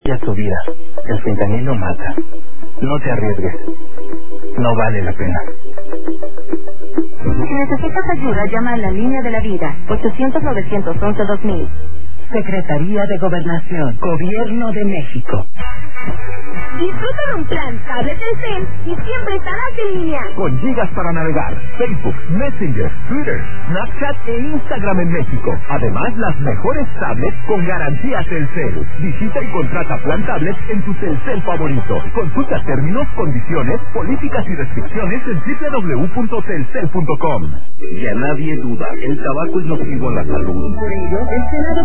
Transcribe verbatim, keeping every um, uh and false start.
Ya tu vida. El fentanilo mata. No te arriesgues. No vale la pena. Si necesitas ayuda, llama a la línea de la vida. ochocientos, novecientos once, dos mil. Secretaría de Gobernación. Gobierno de México. Disfruta de un plan cable Telcel y siempre estarás en línea. Con gigas para navegar, Facebook, Messenger, Twitter, Snapchat e Instagram en México. Además, las mejores tablets con garantía Telcel. Visita y contrata plan tablet en tu Telcel favorito. Consulta términos, condiciones, políticas y restricciones en doble u doble u doble u punto telcel punto com. Ya nadie duda, el tabaco es nocivo a la salud. Por ello, el Senado